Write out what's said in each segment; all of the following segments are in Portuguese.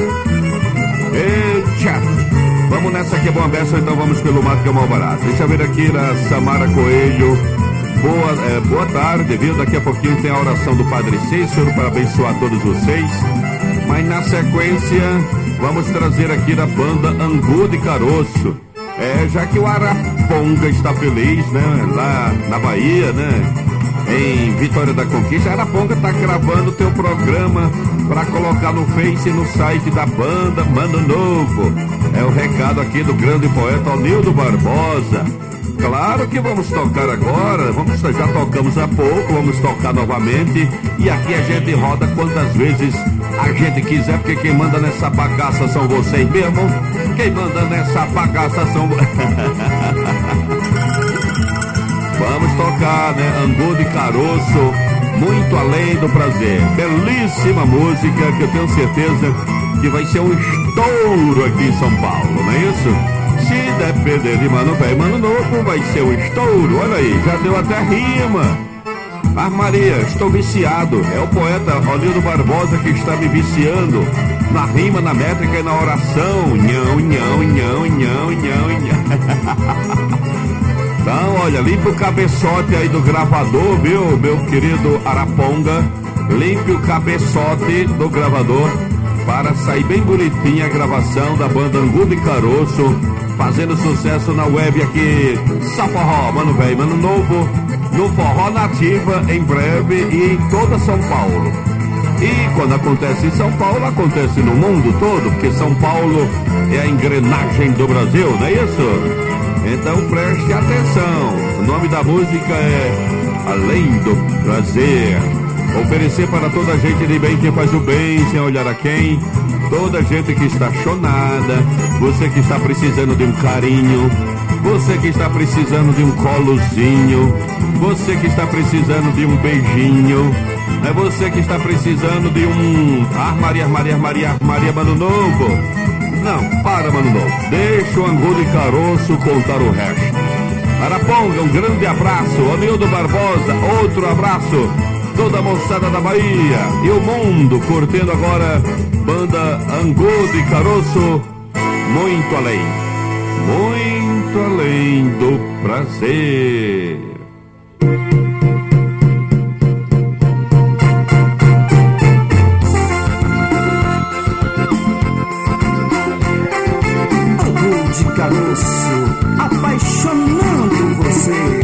Eita! Vamos nessa que é boa beça, então vamos pelo mato que é mal barato. Deixa eu ver aqui na Samara Coelho. Boa tarde, viu? Daqui a pouquinho tem a oração do Padre Cícero para abençoar todos vocês. Mas na sequência, vamos trazer aqui da banda Angu de Caroço. Já que o Araponga está feliz, né? Lá na Bahia, né? Em Vitória da Conquista, Araponga está gravando o teu programa para colocar no Face e no site da banda Mano Novo. É o recado aqui do grande poeta Onildo Barbosa. Claro que vamos tocar agora, já tocamos há pouco, vamos tocar novamente. E aqui a gente roda quantas vezes a gente quiser, porque quem manda nessa bagaça são vocês mesmo. Quem manda nessa bagaça são... Vamos tocar, né? Angu de Caroço, Muito Além do Prazer. Belíssima música que eu tenho certeza que vai ser um estouro aqui em São Paulo, não é isso? Se depender de Mano Velho e Mano Novo, vai ser um estouro. Olha aí, já deu até rima. Mas Maria, estou viciado. É o poeta Onildo Barbosa que está me viciando na rima, na métrica e na oração. Nhão, nhão, nhão, nhão, nhão, nhão. Então, olha, limpa o cabeçote aí do gravador, viu, meu querido Araponga? Limpe o cabeçote do gravador para sair bem bonitinha a gravação da banda Angu de Caroço, fazendo sucesso na web aqui. Só forró, Mano Velho, Mano Novo, no Forró Nativa, em breve, e em toda São Paulo. E quando acontece em São Paulo, acontece no mundo todo, porque São Paulo é a engrenagem do Brasil, não é isso? Então preste atenção, o nome da música é Além do Prazer. Oferecer para toda a gente de bem que faz o bem, sem olhar a quem. Toda a gente que está chonada, você que está precisando de um carinho, você que está precisando de um colozinho, você que está precisando de um beijinho, é você que está precisando de um... Maria, Mano Novo. Não, para, Mano Novo. Deixa o Angu de Caroço contar o resto. Araponga, um grande abraço. Onildo Barbosa, outro abraço. Toda a moçada da Bahia e o mundo curtindo agora banda Angu de Caroço, Muito além do prazer. Angu de Caroço, apaixonando você.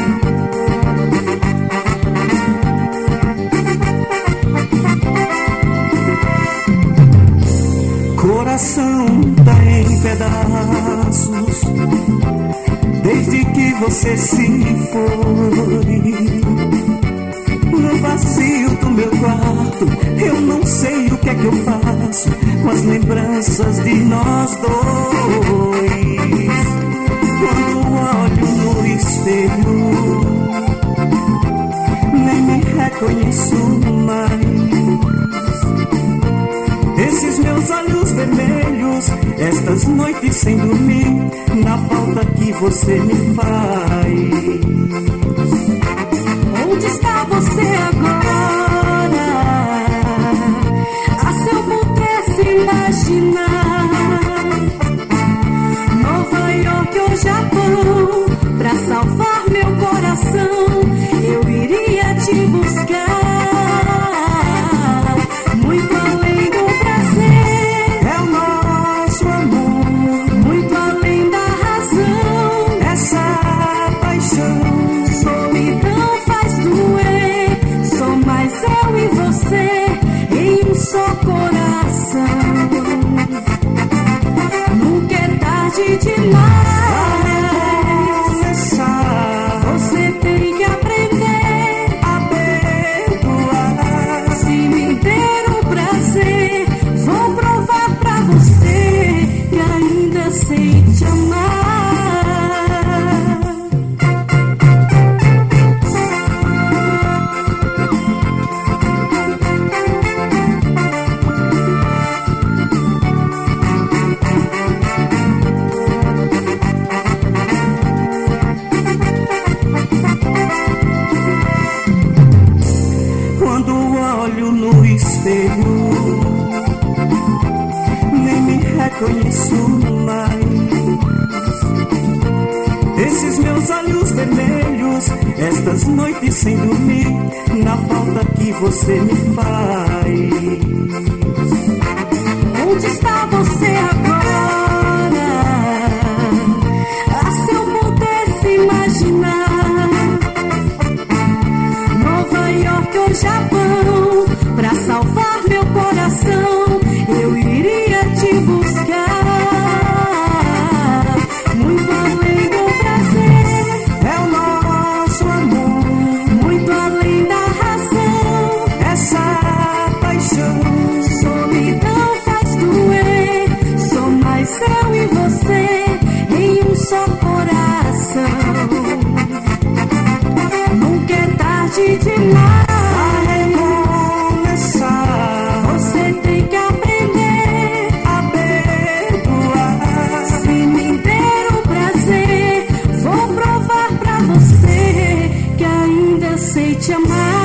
Coração tá em pedaços desde que você se foi. No vazio do meu quarto eu não sei o que é que eu faço com as lembranças de nós dois. Quando olho no espelho nem me reconheço mais. Esses meus olhos vermelhos, estas noites sem dormir, na falta que você me faz. Onde está você agora? Ah, se eu pudesse imaginar Nova York ou Japão, pra salvar meu coração, eu iria te buscar. Muito além do prazer, é o nosso amor, muito além da razão, essa paixão. Solidão faz doer, sou mais eu e você em um só coração. conheço mais. Esses meus olhos vermelhos, estas noites sem dormir, na falta que você me faz. Onde está você agora? Ah, se eu pudesse imaginar Nova York ou Japão, pra salvar meu coração, eu iria te buscar. Muito além do prazer, É o nosso amor, muito além da razão. essa paixão. Solidão faz doer, sou mais eu e você em um só coração. Nunca é tarde demais. Você tem que aprender A perdoar. se me der o prazer. Vou provar pra você que ainda sei te amar.